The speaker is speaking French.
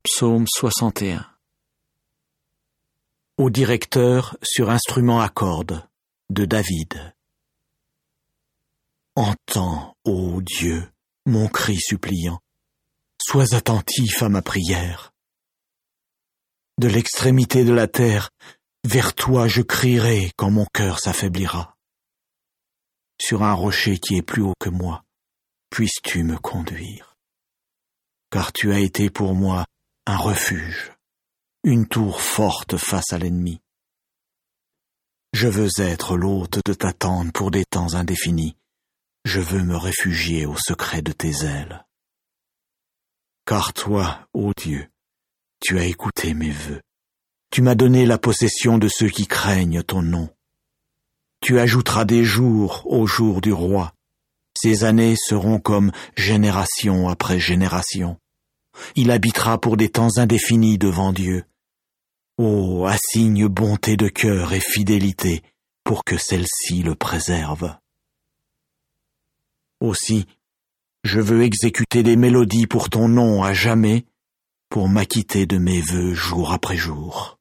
Psaume 61. Au directeur sur instrument à cordes de David. Entends, ô Dieu, mon cri suppliant. Sois attentif à ma prière. De l'extrémité de la terre, vers toi je crierai quand mon cœur s'affaiblira. Sur un rocher qui est plus haut que moi, puisses-tu me conduire. Car tu as été pour moi un refuge, une tour forte face à l'ennemi. Je veux être l'hôte de ta tente pour des temps indéfinis. Je veux me réfugier au secret de tes ailes. Car toi, ô Dieu, tu as écouté mes vœux. Tu m'as donné la possession de ceux qui craignent ton nom. Tu ajouteras des jours aux jours du roi. Ces années seront comme génération après génération. Il habitera pour des temps indéfinis devant Dieu. Oh, assigne bonté de cœur et fidélité pour que celle-ci le préserve. Aussi, je veux exécuter des mélodies pour ton nom à jamais, pour m'acquitter de mes vœux jour après jour.